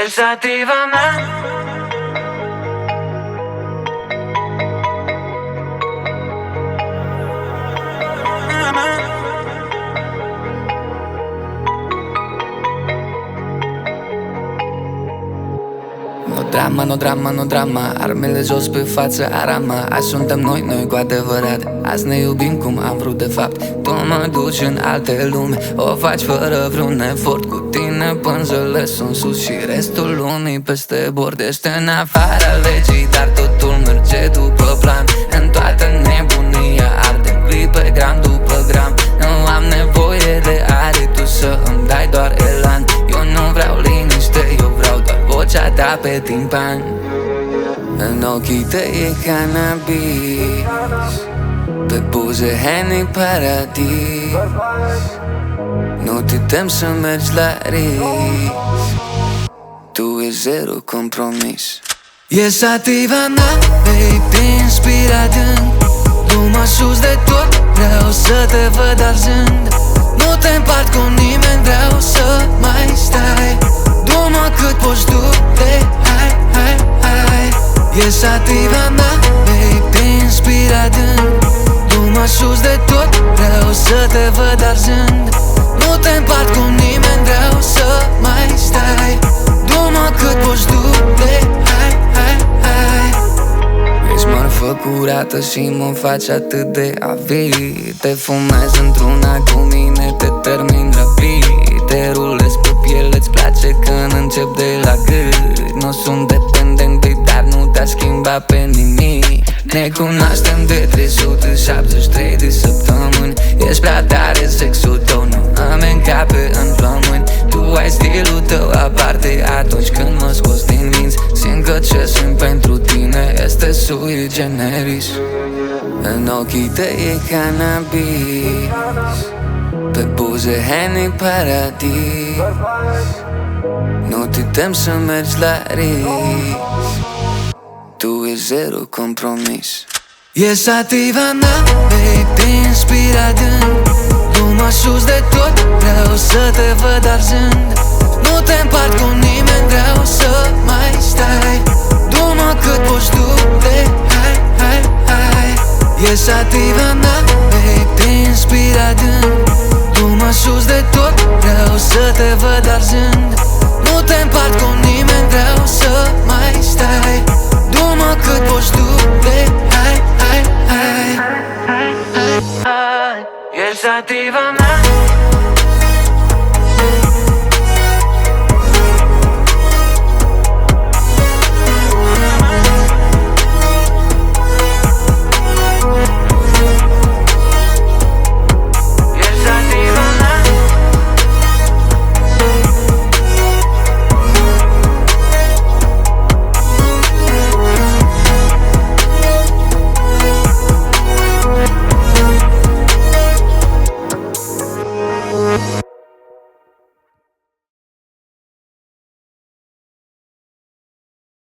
E sativa mea. No drama, no drama, no drama. Armele jos pe față, arama. Azi suntem noi cu adevărat. Azi ne iubim cum am vrut de fapt. Tu mă duci în alte lume, o faci fără vreun efort. Cu tine pânzele sunt sus și restul lumii peste bord. Ești în afara legii, dar totul merge după plan. În toată nebunia ardem clipe gram după gram. Nu am nevoie de aer, tu să îmi dai doar elan. Eu nu vreau liniște, eu vreau doar vocea ta pe timpan. În ochii tăi e cannabis, pe buze Henny Paradis. Nu te tem să mergi la risc, tu e zero compromis. E sativa mea, baby, inspira adânc. Du-mă sus de tot, vreau să te văd arzând. Nu te împart cu nimeni, vreau să mai stai. Du-mă cât poți du-te, hai, hai, hai. E sativa mea, baby, inspira adânc. Du-mă sus de tot, vreau să te văd arzând. Nu te împart cu nimeni, vreau să mai stai. Du-mă cât poți du-te, hai, hai, hai. Ești marfă curată și mă faci atât de avid. Te fumez într-una cu mine, te termin rapid. Te rulez pe piele, îți place când încep de la gât. Nu sunt dependent de dar nu te-a schimbat pe nimic. Ne cunoaștem de 373 de săptămâni. Ești prea tare, sexul tău nu îmi încape în plămâni. Tu ai stilul tău aparte atunci când mă scoți din minți. Simt că ce simt pentru tine este sui generis. În ochii tăi e cannabis, pe buze Henny Paradis. Nu te tem să mergi la risc, tu e zero compromis. E sativa mea, baby, inspira adânc. Du-mă sus de tot, vreau să te văd arzând. Nu te împart cu nimeni, vreau să mai stai. Du-mă cât poți du-te, hai, hai, hai. E sativa mea, baby, inspira adânc. Du-mă sus de tot, vreau să te văd arzând. Nu te împart cu nimeni, vreau să mai stai. Du-mă cât poți du-te, hai, hai, hai. E sativa